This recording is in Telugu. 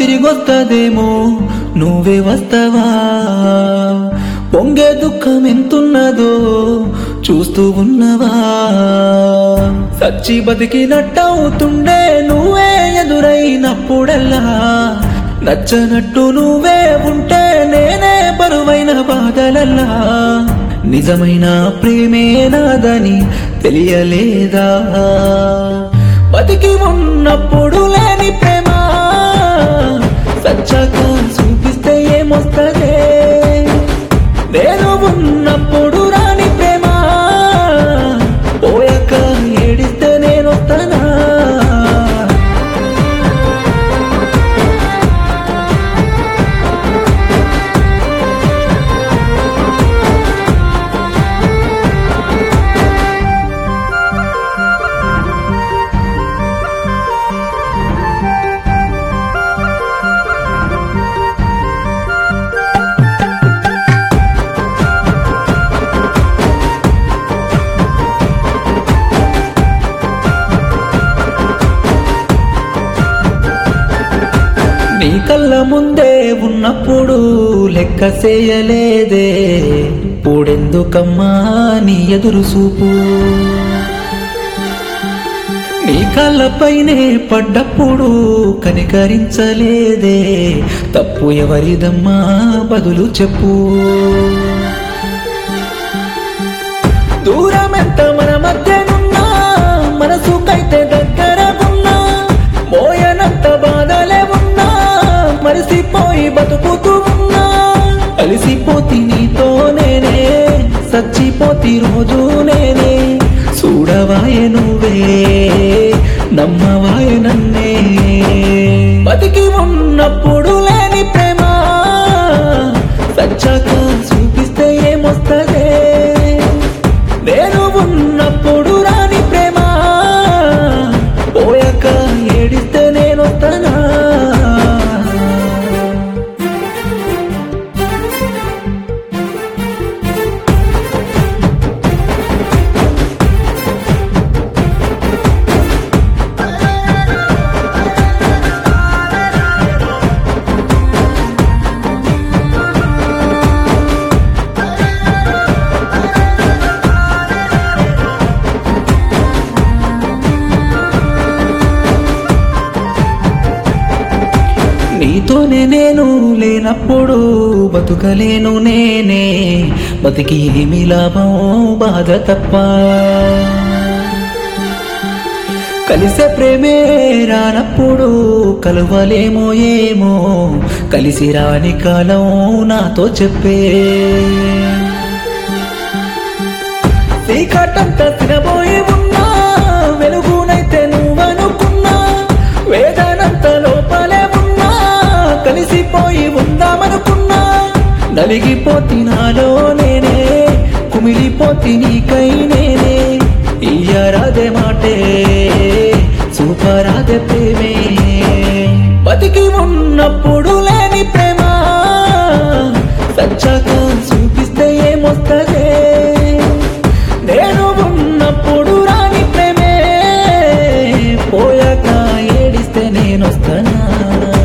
తిరిగొస్తదేమో నువ్వే వస్తావా పొంగే దుఃఖం ఎంతున్నదో చూస్తూ ఉన్నవా సచ్చి బతికినట్టవుతుండే నువ్వే ఎదురైనప్పుడల్లా నచ్చనట్టు నువ్వే ఉంటే నేనే బరువైన బాధలల్లా నిజమైన ప్రేమే నాదని తెలియలేదా బతికి ఉన్నప్పుడు లేని ప్రేమ సచ్చాక చూపిస్తే ఏమొస్తదే నేను ఉన్నప్పుడు రాని ప్రేమ పోయాక ఏడిస్తే నేనొస్తానా నీ కళ్ళ ముందే ఉన్నప్పుడు లెక్క చేయలేదే పూడెందుకమ్మా నీ ఎదురు చూపు నీ కళ్ళపైనే పడ్డప్పుడు కనికరించలేదే తప్పు ఎవరిదమ్మా బదులు చెప్పు దూరమెంత మన మధ్యనున్నా మనసుకైతే దగ్గరకున్నా మోయనంత బాధలే ఉన్నా మరిసిపోయి బతుకుతూ ఉన్నా కలిసిపోతి నీతో నేనే సచ్చిపోతి రోజు నేనే చూడవాయ నువ్వే నమ్మవాయ నన్నే బతికి ఉన్నప్పుడు లేని ప్రేమ సచ్చాక చూపిస్తే ఏమొస్తదే నేను ఉన్నప్పుడు రాని ప్రేమ పోయాక ఏడిస్తే నేనొస్తానా నీతోనే నేను లేనప్పుడు బతుకలేను నేనే బతికి ఏమి లాభం బాధ తప్ప కలిసే ప్రేమే రానప్పుడు కలవలేమో ఏమో కలిసి రాని కాలం నాతో చెప్పే చీకటంతా తినబోయి ఉన్నా వెలుగునైతే నువ్వనుకున్నా వేదనంత లోపలే ఉన్నా కలిసిపోయి ఉందామనుకున్నా నలిగిపోతి నాలో నేనే కుమిలిపోతి నీకై నేనే ఇయ్యరాదే మాటే చూపరాదే ప్రేమే బతికి ఉన్నప్పుడు లేని ప్రేమ సచ్చాక చూపిస్తే ఏమొస్తదే నేను ఉన్నప్పుడు రాని ప్రేమే పోయాక ఏడిస్తే నేనొస్తానా